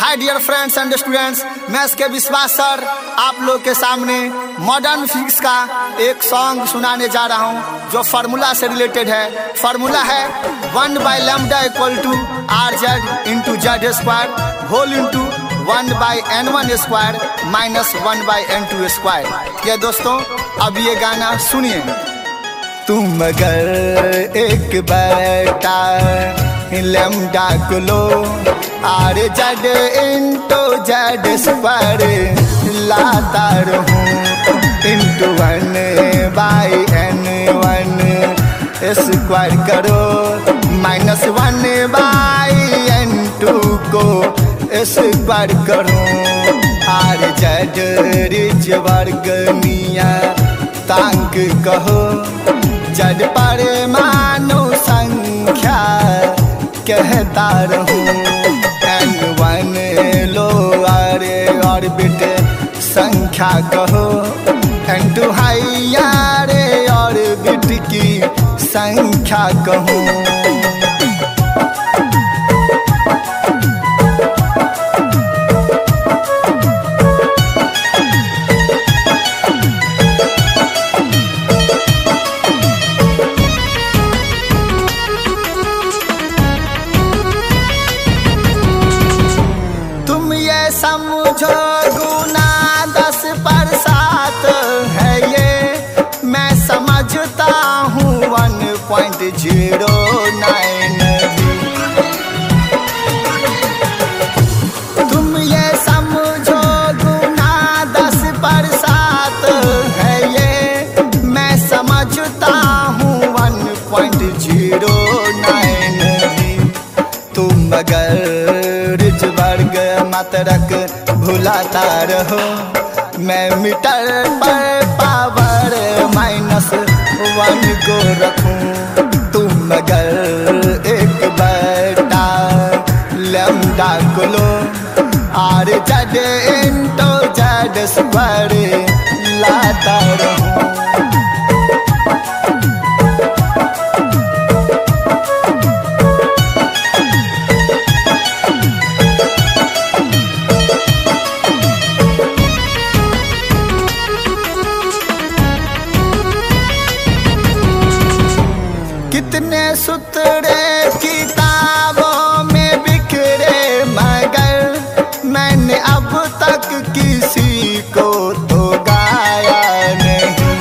Hi dear friends and students, मैं इसके विश्वास सर आप लोग के सामने मॉडर्न फिजिक्स का एक सॉन्ग सुनाने जा रहा हूं जो फार्मूला से रिलेटेड है। फार्मूला है 1/λ = RZ into Z square whole into 1/n1² minus 1/n2²। ये दोस्तों अब ये गाना सुनिए। तुम अगर एक बेटा लैम्डा को लो RZ इंटू जेड स्क्वायर लाता रहूं इंटू 1/n1 स्क्वायर करो माइनस 1/n2 को स्क्वायर करो। RZ रिज वर्ग मिया तांक कहो जड परमाणु संख्या कहता रहूं। n1 लो ऑर्बिट संख्या कहो n2 हायर ऑर्बिट की संख्या कहूं। समझो गुना 10/7 है ये, मैं समझता हूँ 1.09 भी। तुम ये समझो गुना 10/7 है ये, मैं समझता हूँ 1.09 भी। तुम अगर रिज वर्ग मात्रक भुलाता रहो, मैं मीटर पर पावर -1 को रखूं। तुम अगर एक बेटा लैम्डा को लो RZ इंटू जेड स्क्वायर लाता रहूं। कितने सूत्रे किताबों में बिखरे मगर मैंने अब तक किसी को तो गाया नहीं।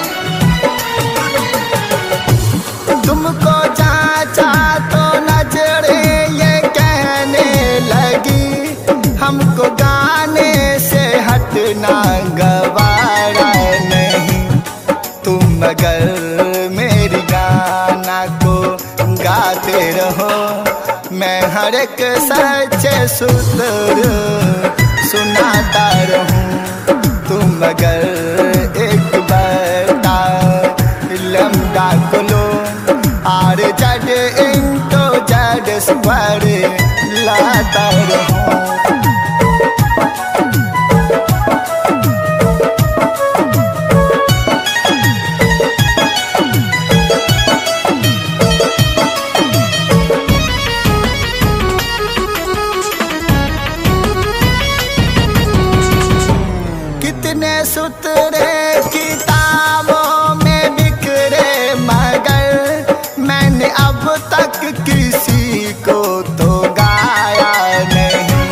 तुमको जांचा तो नजरें ये कहने लगी हमको गाने से हटना गवारा नहीं। तुम अगर मेरी गाना को गाते रहो, मैं हर एक सच्चे सूत्र सुनाता रहूं। तुम अगर एक बेटा लैम्डा को लो RZ इंटू जेड स्क्वायर लाता रहूं। कितने सूत्रे किताबों में बिखरे मगर मैंने अब तक किसी को तो गाया नहीं।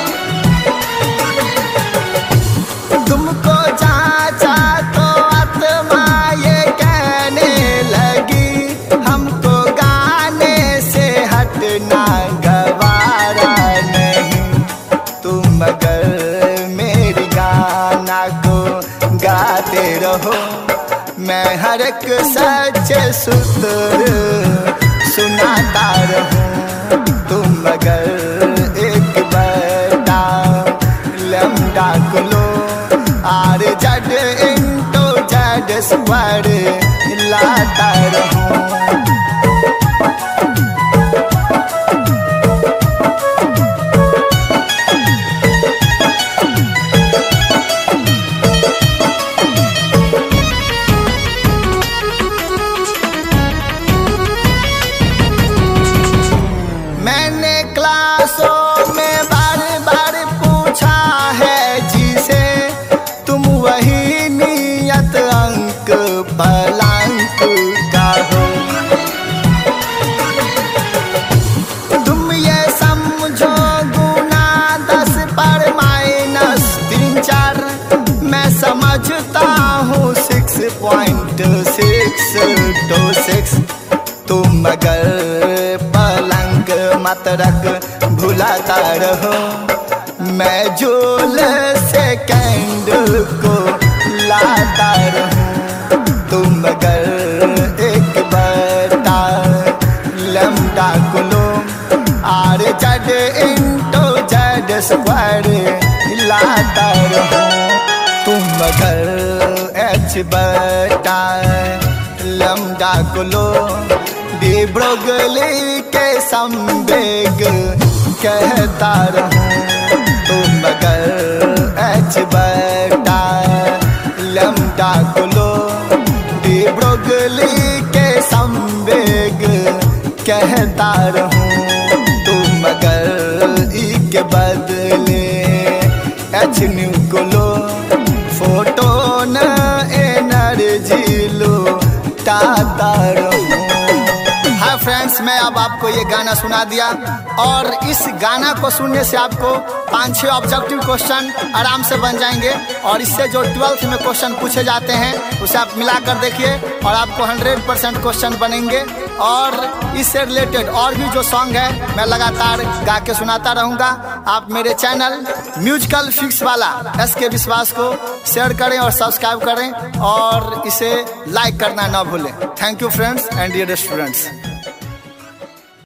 तुमको जांचा तो आत्मा ये कहने लगी हमको गाने से हटना गवारा नहीं। तुम अगर मेरी गाना को गाते रहो, मैं हर एक सच्चे सूत्र सुनाता रहूं। तुम अगर एक बेटा लैम्डा को लो RZ इंटू जेड स्क्वायर लाता रहूं। मैंने क्लास मत रख भुलाता रहो। मैं झोल से कैंडल को लाता रहूं, तुम मगर एक बता लम्बा को लो आर जड इंटो जड स्क्वायर लाता रहूं, तुम मगर एच बता लम्बा को लो डी ब्रोगली के संवेग कहता रहूं, तुम मगर एच बटा लम्बा को लो डी ब्रोगली के संवेग कहता रहूं, तुम मगर ई के बदले एच न्यू को लो फोटोन एनर्जी लो टाता रहूं। हाय फ्रेंड्स, मैं अब आपको ये गाना सुना दिया और इस गाना को सुनने से आपको 5-6 ऑब्जेक्टिव क्वेश्चन आराम से बन जाएंगे और इससे जो 12th में क्वेश्चन पूछे जाते हैं उसे आप मिलाकर देखिए और आपको 100% क्वेश्चन बनेंगे। और इससे रिलेटेड और भी जो सॉन्ग है मैं लगातार गा के सुनाता रहूँगा। आप मेरे चैनल म्यूजिकल फिक्स वाला SK विश्वास को शेयर करें और सब्सक्राइब करें और इसे लाइक करना ना भूलें। Thank you friends and dear students.